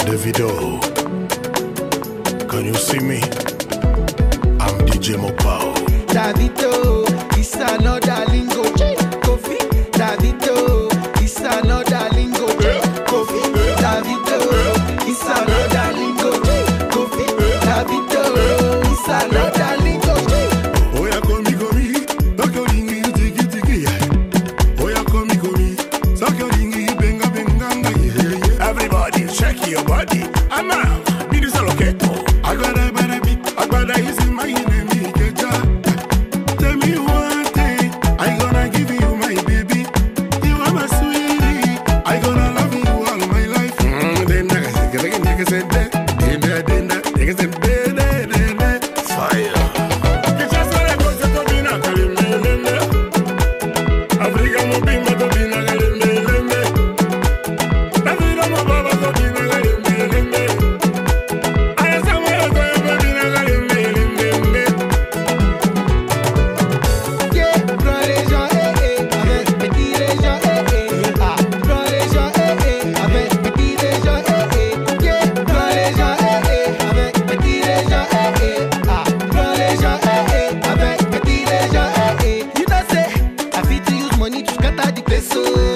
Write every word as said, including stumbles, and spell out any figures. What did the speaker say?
Davido, can you see me? I'm D J Mopao. Davido, it's another lingo. Kofi, Davido, it's another lingo. Kofi, Davido, it's another lingo. Kofi, Davido, it's another lingo. Oya komi komi, tokyo lingi tiki tiki. Oya komi komi, tokyo lingi benga benga. Everybody shake your body. I'm out. Be this locato. I got a bad beat. I got a easy my enemy. Tell me one thing. I gonna give you my baby. You are my sweetie. I gonna love you all my life. Mm, then I can nigga said that. Then that, then that, nigga said that, that, that, that. Fire. Que já sabe coisa que eu vi na calimele. Africa mo bimba to bi na calimele. La vida mo baba to bi na calimele. Aya Samuel to bi na calimele. Yeah, prends les gens, eh, eh, avec petit les gens, eh, eh, ah. Prends les gens, eh, eh, avec petit les gens, eh, eh. Yeah, prends les gens, eh, eh, avec petit les gens, eh, eh, ah. Prends les gens, eh, eh, avec petit les gens, eh, eh. You know say, I fit to use money to scatter the peso.